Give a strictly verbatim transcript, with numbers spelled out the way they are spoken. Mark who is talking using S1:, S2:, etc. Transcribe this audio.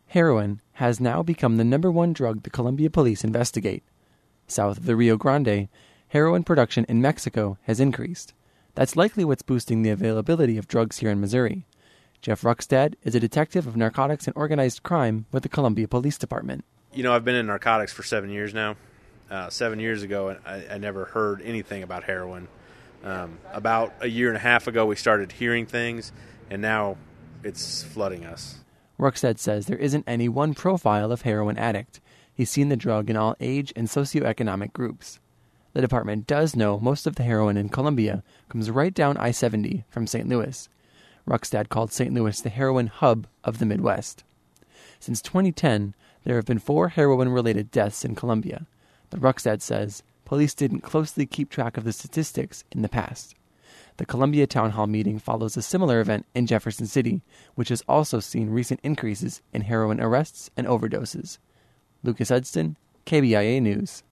S1: Heroin has now become the number one drug the Colombia police investigate. South of the Rio Grande, heroin production in Mexico has increased. That's likely what's boosting the availability of drugs here in Missouri. Jeff Ruckstad is a detective of narcotics and organized crime with the Columbia Police Department.
S2: You know, I've been in narcotics for seven years now. Uh, seven years ago, I, I never heard anything about heroin. Um, about a year and a half ago, we started hearing things, and now it's flooding us.
S1: Ruckstad says there isn't any one profile of heroin addict. He's seen the drug in all age and socioeconomic groups. The department does know most of the heroin in Colombia comes right down I seventy from Saint Louis. Ruckstad called Saint Louis the heroin hub of the Midwest. Since twenty ten, there have been four heroin-related deaths in Colombia, but Ruckstad says police didn't closely keep track of the statistics in the past. The Columbia Town Hall meeting follows a similar event in Jefferson City, which has also seen recent increases in heroin arrests and overdoses. Lucas Edston, K B I A News.